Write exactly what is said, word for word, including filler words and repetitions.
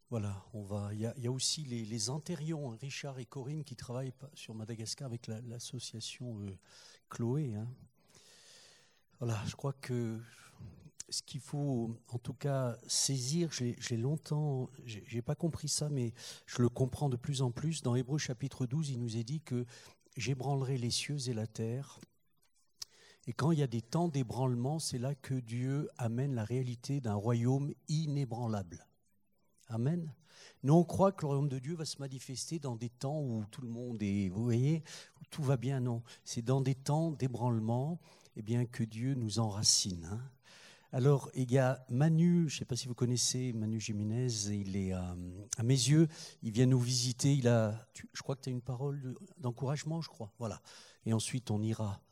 Voilà, on va. Il y a, il y a aussi les, les Antérions, hein, Richard et Corinne, qui travaillent sur Madagascar avec la, l'association euh, Chloé. Hein. Voilà, je crois que ce qu'il faut, en tout cas, saisir, j'ai, j'ai longtemps, j'ai, j'ai pas compris ça, mais je le comprends de plus en plus. Dans Hébreux chapitre douze, il nous est dit que j'ébranlerai les cieux et la terre. Et quand il y a des temps d'ébranlement, c'est là que Dieu amène la réalité d'un royaume inébranlable. Amen. Nous, on croit que le royaume de Dieu va se manifester dans des temps où tout le monde est, vous voyez, où tout va bien. Non, c'est dans des temps d'ébranlement, eh bien, que Dieu nous enracine. Hein. Alors, il y a Manu, je ne sais pas si vous connaissez Manu Jiménez, il est à, à mes yeux, il vient nous visiter, il a, tu, je crois que tu as une parole d'encouragement, je crois, voilà. Et ensuite, on ira